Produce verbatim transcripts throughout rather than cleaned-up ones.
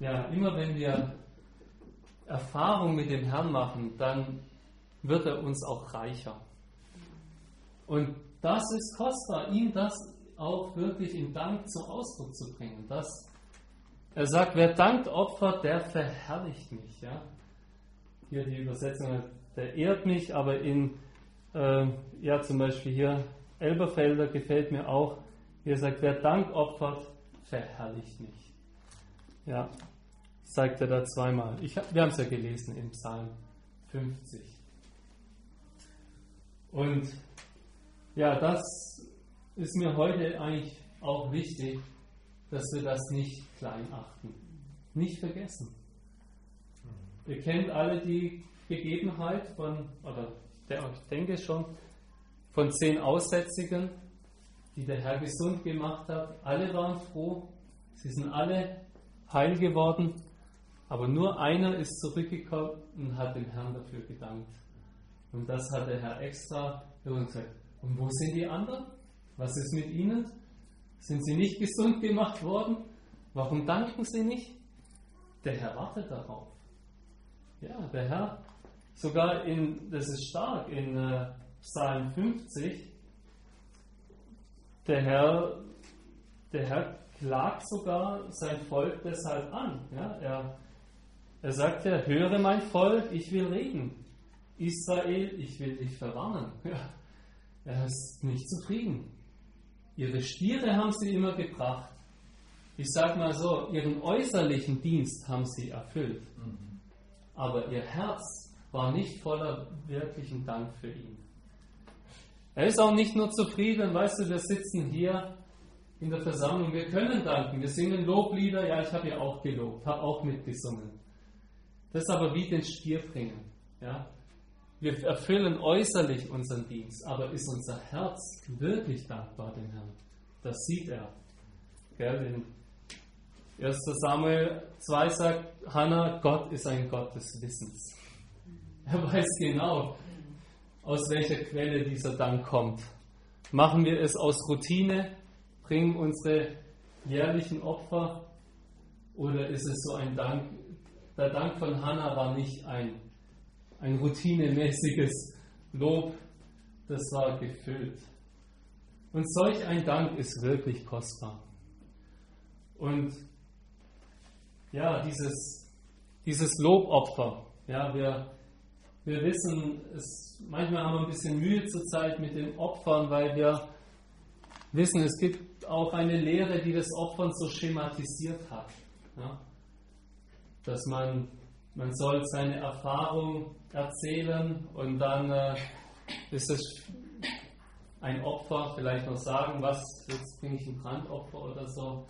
ja, immer wenn wir Erfahrung mit dem Herrn machen, dann wird er uns auch reicher. Und das ist kostbar, ihm das auch wirklich in Dank zum Ausdruck zu bringen. Das, er sagt, wer Dank opfert, der verherrlicht mich. Ja? Hier die Übersetzung, der ehrt mich, aber in, äh, ja zum Beispiel hier, Elberfelder gefällt mir auch, hier sagt, wer Dank opfert, verherrlicht mich. Ja, sagt er da zweimal. Ich, wir haben es ja gelesen im Psalm fünfzig. Und ja, das ist mir heute eigentlich auch wichtig, dass wir das nicht klein achten, nicht vergessen. Ihr kennt alle die Begebenheit von, oder ich denke schon, von zehn Aussätzigen, die der Herr gesund gemacht hat. Alle waren froh, sie sind alle heil geworden, aber nur einer ist zurückgekommen und hat dem Herrn dafür gedankt. Und das hat der Herr extra gesagt. Und wo sind die anderen? Was ist mit ihnen? Sind sie nicht gesund gemacht worden? Warum danken sie nicht? Der Herr wartet darauf. Ja, der Herr, sogar in, das ist stark, in äh, Psalm fünfzig, der Herr, der Herr klagt sogar sein Volk deshalb an. Ja, er, er sagt ja, höre mein Volk, ich will reden. Israel, ich will dich verwarnen. Ja, er ist nicht zufrieden. Ihre Stiere haben sie immer gebracht. Ich sage mal so, ihren äußerlichen Dienst haben sie erfüllt. Mhm. Aber ihr Herz war nicht voller wirklichen Dank für ihn. Er ist auch nicht nur zufrieden, weißt du, wir sitzen hier in der Versammlung, wir können danken, wir singen Loblieder, ja, ich habe ja auch gelobt, habe auch mitgesungen. Das ist aber wie den Stier bringen. Ja? Wir erfüllen äußerlich unseren Dienst, aber ist unser Herz wirklich dankbar dem Herrn? Das sieht er. Gell? In erster Samuel zwei sagt Hannah, Gott ist ein Gott des Wissens. Er weiß genau, aus welcher Quelle dieser Dank kommt. Machen wir es aus Routine, bringen unsere jährlichen Opfer, oder ist es so ein Dank? Der Dank von Hannah war nicht ein, ein routinemäßiges Lob, das war gefüllt. Und solch ein Dank ist wirklich kostbar. Und ja, dieses, dieses Lobopfer, ja, wir, wir wissen, es, manchmal haben wir ein bisschen Mühe zurzeit mit den Opfern, weil wir wissen, es gibt auch eine Lehre, die das Opfern so schematisiert hat. Ja? Dass man, man soll seine Erfahrung erzählen und dann äh, ist es ein Opfer, vielleicht noch sagen, was, jetzt bringe ich ein Brandopfer oder so.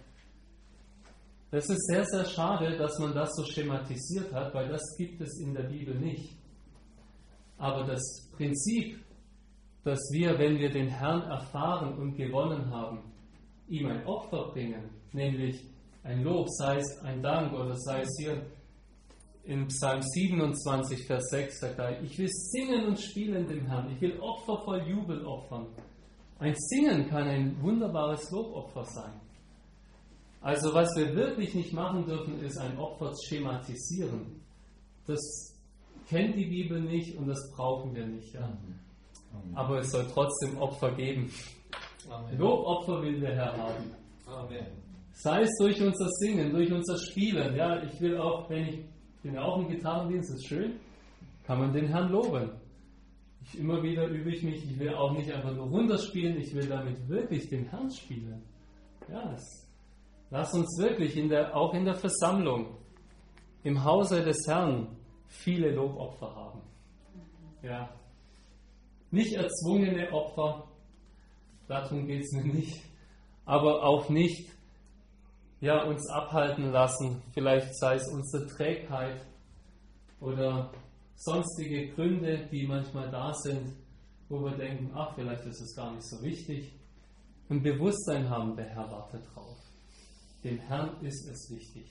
Das ist sehr, sehr schade, dass man das so schematisiert hat, weil das gibt es in der Bibel nicht. Aber das Prinzip, dass wir, wenn wir den Herrn erfahren und gewonnen haben, ihm ein Opfer bringen, nämlich ein Lob, sei es ein Dank oder sei es hier in Psalm siebenundzwanzig, Vers sechs, sagt er, ich will singen und spielen dem Herrn, ich will Opfer voll Jubel opfern. Ein Singen kann ein wunderbares Lobopfer sein. Also was wir wirklich nicht machen dürfen, ist ein Opfer schematisieren. Das kennt die Bibel nicht und das brauchen wir nicht. Ja. Aber es soll trotzdem Opfer geben. Amen. Lobopfer will der Herr haben. Amen. Sei es durch unser Singen, durch unser Spielen. Ja, ich will auch, wenn ich bin ja auch im Gitarrendienst, ist schön, kann man den Herrn loben. Ich, immer wieder übe ich mich, ich will auch nicht einfach nur runterspielen, ich will damit wirklich den Herrn spielen. Ja, es, lass uns wirklich in der, auch in der Versammlung, im Hause des Herrn, viele Lobopfer haben. Ja. Nicht erzwungene Opfer, darum geht es mir nicht, aber auch nicht ja, uns abhalten lassen, vielleicht sei es unsere Trägheit oder sonstige Gründe, die manchmal da sind, wo wir denken, ach, vielleicht ist es gar nicht so wichtig. Ein Bewusstsein haben, der Herr wartet drauf. Dem Herrn ist es wichtig.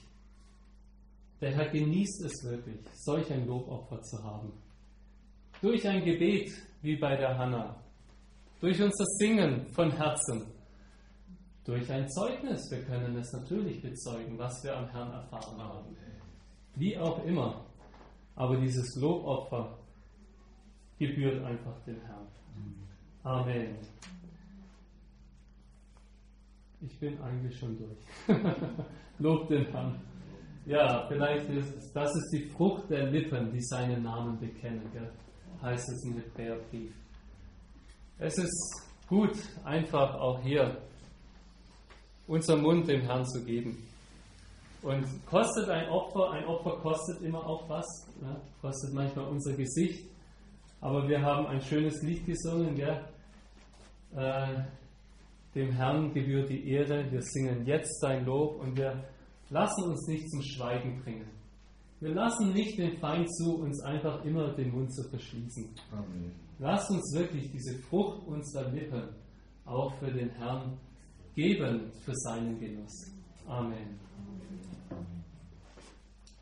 Der Herr genießt es wirklich, solch ein Lobopfer zu haben. Durch ein Gebet, wie bei der Hannah, durch unser Singen von Herzen, Durch ein Zeugnis. Wir können es natürlich bezeugen, was wir am Herrn erfahren haben. Wie auch immer. Aber dieses Lobopfer gebührt einfach dem Herrn. Amen. Ich bin eigentlich schon durch. Lob den Herrn. Ja, vielleicht ist das ist die Frucht der Lippen, die seinen Namen bekennen, gell? Heißt es im Hebräerbrief. Es ist gut, einfach auch hier unseren Mund dem Herrn zu geben. Und kostet ein Opfer, ein Opfer kostet immer auch was, ja? Kostet manchmal unser Gesicht, aber wir haben ein schönes Lied gesungen, gell? Äh, dem Herrn gebührt die Ehre, wir singen jetzt sein Lob und wir lassen uns nicht zum Schweigen bringen. Wir lassen nicht den Feind zu, uns einfach immer den Mund zu verschließen. Amen. Lasst uns wirklich diese Frucht unserer Lippen auch für den Herrn geben, für seinen Genuss. Amen.